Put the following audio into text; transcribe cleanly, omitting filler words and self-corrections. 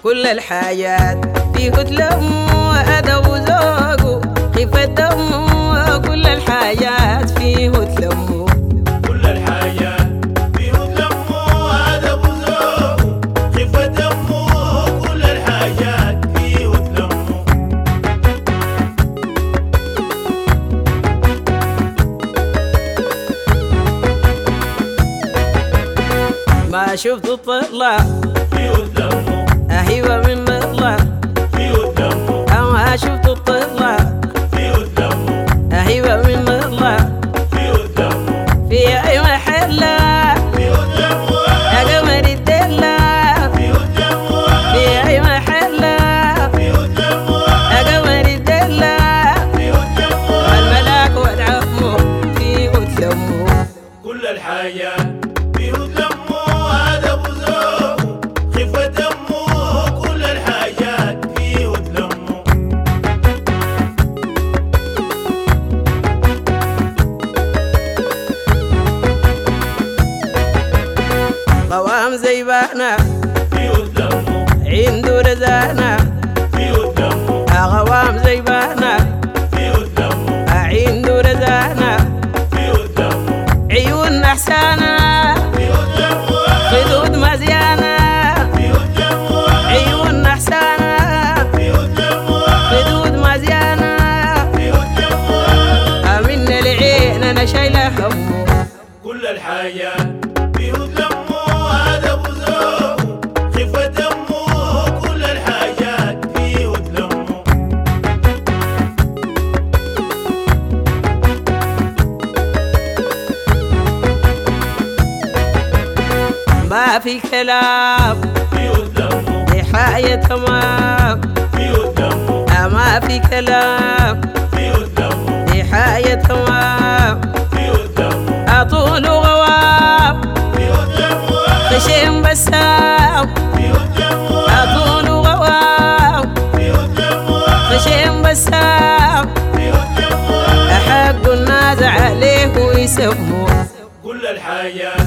كل الحاجات فيه تلم وأدب وذوق خفة دم. كل الحاجات فيه تلم، كل الحاجات فيه تلم وأدب وذوق خفة دم. كل الحاجات فيه تلم. ما شفت الطلع فيه تلم، أهيبة من مطلع فيه تلم. ما شفت الطلع فيه تلم، أهيبة من مطلع فيه تلم. في أي محلة فيه تلم، يا قمر الدلة. فيه تلم، في أي محلة فيه تلم. يا قمر الدلة. الملاك والعمو فيه تلمو. كل الحاجات فيه تلم وأدب وذوق خفة دم. كل الحاجات فيه تلم. قوام زيبانا فيه تلم، عنده رزانا. فيه تلم، قوام زيبانا فيه تلم. عنده رزانا. فيه تلم، عيون نحسانة فيه تلم. خدود مزيانة. فيه تلم، عيون نحسانة فيه تلم. خدود مزيانة. فيه تلم، من العين أنا شايلة همه. كل الحاجات فيه تلم وأدب وذوق خفة دم. كل الحاجات فيه تلم. ما في كلام فيه تلم، دي حاجة تمام. فيه تلم، ما في كلام فيه تلم. دي حاجة تمام. فيه تلم، أطول غوام فيه تلم. خشم بسام. فيه تلم، أطول غوام فيه تلم. خشم بسام. فيه تلم، أحق الناس عليه ويسموه. كل الحاجات